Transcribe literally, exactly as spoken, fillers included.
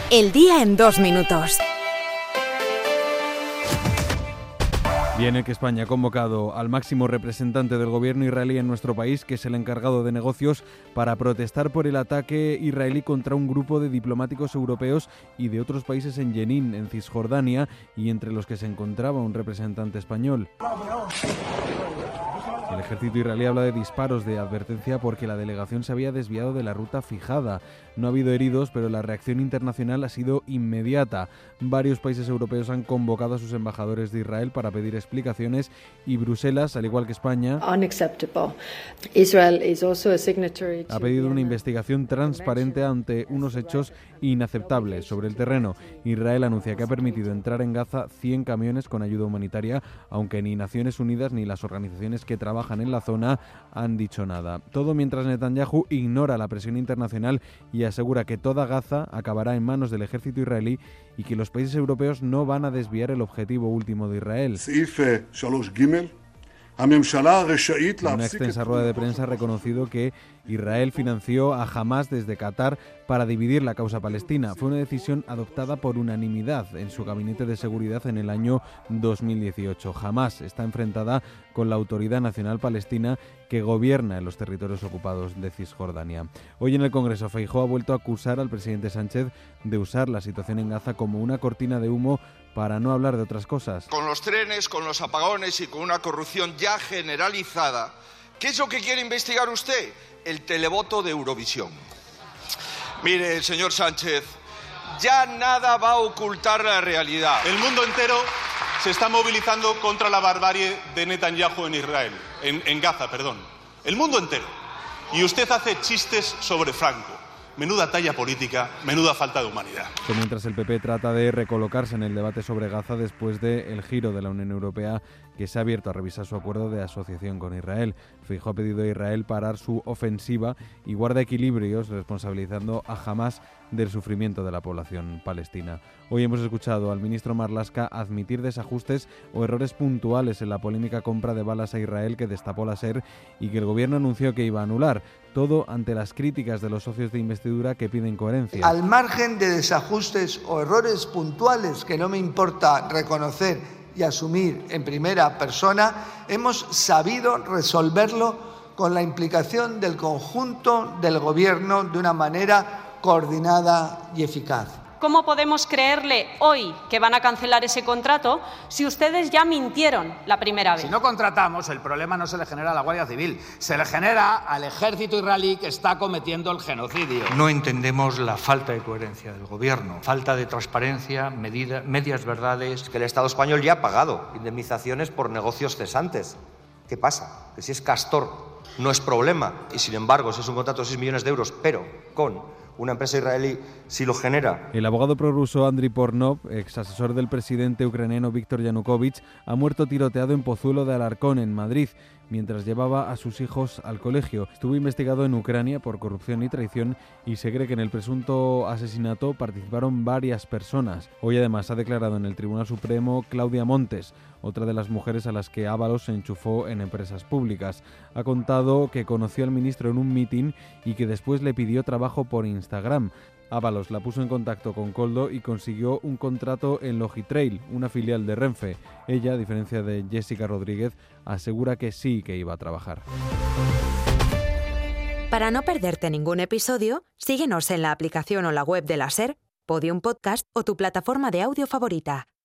El día en dos minutos. Viene que España ha convocado al máximo representante del gobierno israelí en nuestro país, que es el encargado de negocios, para protestar por el ataque israelí contra un grupo de diplomáticos europeos y de otros países en Jenin, en Cisjordania, y entre los que se encontraba un representante español. El ejército israelí habla de disparos de advertencia porque la delegación se había desviado de la ruta fijada. No ha habido heridos, pero la reacción internacional ha sido inmediata. Varios países europeos han convocado a sus embajadores de Israel para pedir explicaciones y Bruselas, al igual que España, Israel is also a signatory to ha pedido una investigación transparente ante unos hechos inaceptables sobre el terreno. Israel anuncia que ha permitido entrar en Gaza cien camiones con ayuda humanitaria, aunque ni Naciones Unidas ni las organizaciones que trabajan en la zona han dicho nada. Todo mientras Netanyahu ignora la presión internacional y asegura que toda Gaza acabará en manos del ejército israelí y que los países europeos no van a desviar el objetivo último de Israel. En una extensa rueda de prensa ha reconocido que Israel financió a Hamás desde Qatar para dividir la causa palestina. Fue una decisión adoptada por unanimidad en su gabinete de seguridad en el año dos mil dieciocho. Hamás está enfrentada con la Autoridad Nacional Palestina, que gobierna en los territorios ocupados de Cisjordania. Hoy en el Congreso, Feijóo ha vuelto a acusar al presidente Sánchez de usar la situación en Gaza como una cortina de humo para no hablar de otras cosas. Con los trenes, con los apagones y con una corrupción ya generalizada, ¿qué es lo que quiere investigar usted? El televoto de Eurovisión. Mire, señor Sánchez, ya nada va a ocultar la realidad. El mundo entero se está movilizando contra la barbarie de Netanyahu en Israel, en, en Gaza, perdón. El mundo entero. Y usted hace chistes sobre Franco. Menuda talla política, menuda falta de humanidad. Mientras el P P trata de recolocarse en el debate sobre Gaza después del giro de la Unión Europea, que se ha abierto a revisar su acuerdo de asociación con Israel. Feijóo ha pedido a Israel parar su ofensiva y guarda equilibrios, responsabilizando a Hamás del sufrimiento de la población palestina. Hoy hemos escuchado al ministro Marlaska admitir desajustes o errores puntuales en la polémica compra de balas a Israel que destapó la SER y que el gobierno anunció que iba a anular. Todo ante las críticas de los socios de investidura que piden coherencia. Al margen de desajustes o errores puntuales que no me importa reconocer y asumir en primera persona, hemos sabido resolverlo con la implicación del conjunto del gobierno de una manera coordinada y eficaz. ¿Cómo podemos creerle hoy que van a cancelar ese contrato si ustedes ya mintieron la primera vez? Si no contratamos, el problema no se le genera a la Guardia Civil, se le genera al ejército israelí que está cometiendo el genocidio. No entendemos la falta de coherencia del gobierno, falta de transparencia, medida, medias verdades. Que el Estado español ya ha pagado indemnizaciones por negocios cesantes. ¿Qué pasa? Que si es Castor no es problema y sin embargo si es un contrato de seis millones de euros, pero con una empresa israelí sí lo genera. El abogado prorruso Andriy Pornov, ex asesor del presidente ucraniano Víktor Yanukovych, ha muerto tiroteado en Pozuelo de Alarcón, en Madrid, mientras llevaba a sus hijos al colegio. Estuvo investigado en Ucrania por corrupción y traición y se cree que en el presunto asesinato participaron varias personas. Hoy además ha declarado en el Tribunal Supremo Claudia Montes, otra de las mujeres a las que Ábalos se enchufó en empresas públicas. Ha contado que conoció al ministro en un mitin y que después le pidió trabajo por Instagram. Ábalos la puso en contacto con Koldo y consiguió un contrato en Logitrail, una filial de Renfe. Ella, a diferencia de Jessica Rodríguez, asegura que sí que iba a trabajar. Para no perderte ningún episodio, síguenos en la aplicación o la web de la SER, Podium Podcast o tu plataforma de audio favorita.